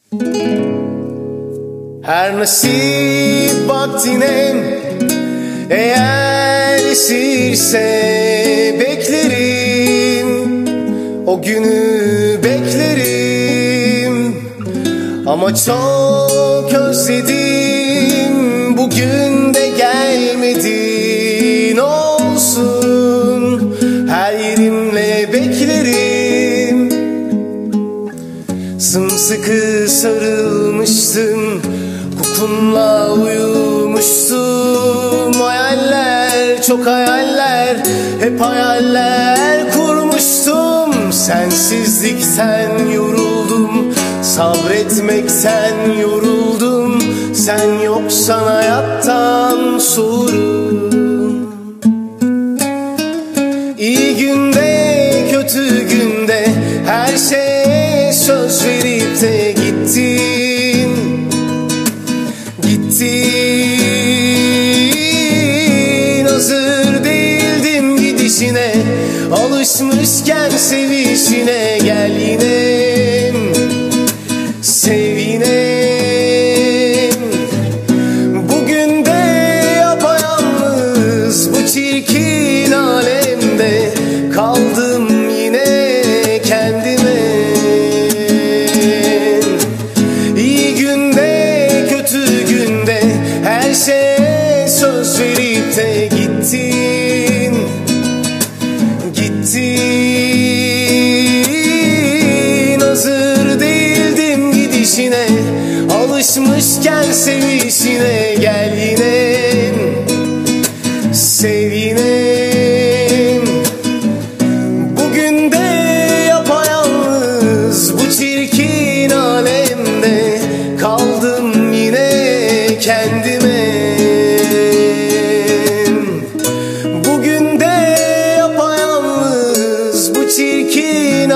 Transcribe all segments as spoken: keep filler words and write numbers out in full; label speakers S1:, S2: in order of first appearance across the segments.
S1: Her nasip vaktine eğer esirse beklerim, o günü beklerim. Ama çok özledim, bugün de gelmedin. Olsun, her yerimle beklerim. Sımsıkı sarılmıştım, kokunla uyumuştum. Hayaller, çok hayaller, hep hayaller kurmuştum. Sensizlikten yoruldum, sabretmekten yoruldum. Sen yoksan hayattan soğurum. İyi günde, kötü günde, her şeye söz verip de gittin. Gittin, hazır değildim gidişine. Alışmışken sevişine, gel yine sev yine. Bugün de yapayalnız bu çirkin alemde kaldım yine kendime. İyi günde, kötü günde, her şeye söz verip de gittin. Gittin, hazır değildim gidişine. Alışmışken sevişine, gel yine sev yine. Bugün de yapayalnız bu çirkin alemde kaldım yine kendime. Bugün de yapayalnız bu çirkin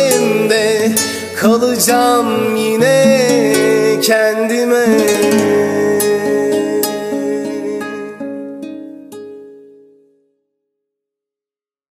S1: alemde kalacağım yine kendime.